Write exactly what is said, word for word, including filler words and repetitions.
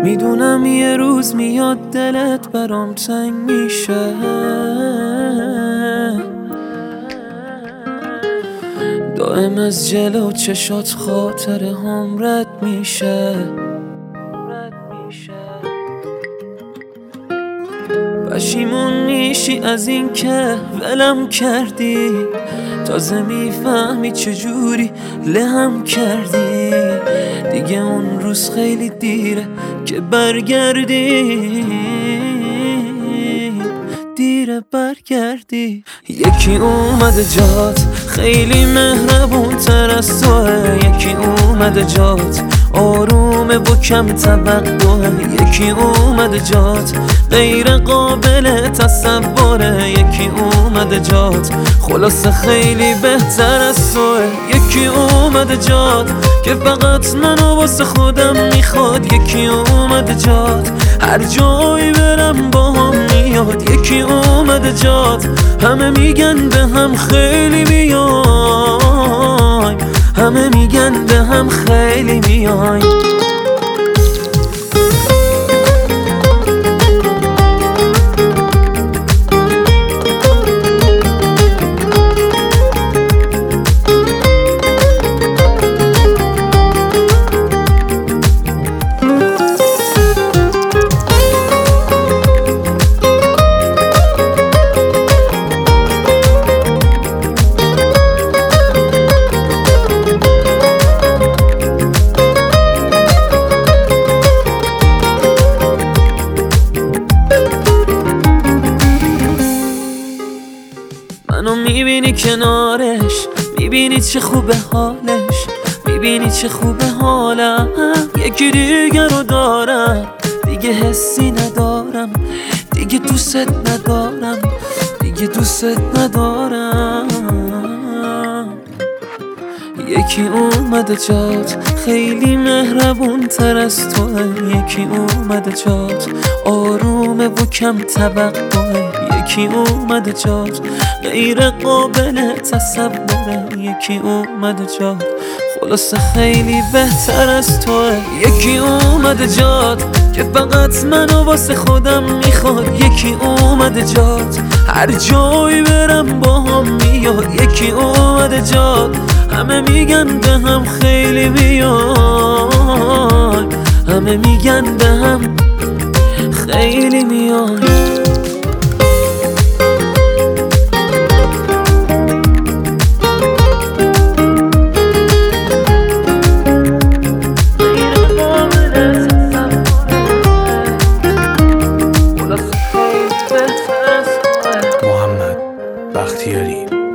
میدونم یه روز میاد دلت برام تنگ میشه، دائم از جلو چشات خاطر هم رد میشه. پشیمون میشی از این که ولم کردی، تازه میفهمی چجوری لهم کردی. دیگه اون روز خیلی دیره که برگردی، دیره برگردی. یکی اومده جات خیلی مهربون تر از توه، یکی اومده جات آرومه و کم توقعه، یکی اومده جات غیر قابل تصوره، یکی اومده جات خلاصه خیلی بهتر از توه. یکی اومده جات که فقط منو واسه خودم میخواد، یکی اومده جات هر جایی برم با هم میاد، یکی اومده جات همه میگن به هم خیلی میای، همه میگن به هم خیلی میای. منو میبینی کنارش، میبینی چه خوبه حالش، میبینی چه خوبه حالم. یکی دیگه رو دارم، دیگه حسی ندارم، دیگه دوست ندارم، دیگه دوست ندارم. یکی اومده جات خیلی مهربون تر از توه، یکی اومده جات آرومه و کم توقعه، یکی اومده جات غیر قابل تصوره، یکی اومده جات خلاصه خیلی بهتر از توه. یکی اومده جات که فقط منو واسه خودم میخواد، یکی اومده جات هر جایی برم با هم میاد، یکی اومده جات همه میگن به هم خیلی میای، همه میگن به هم خیلی میای. محمد بختیاری.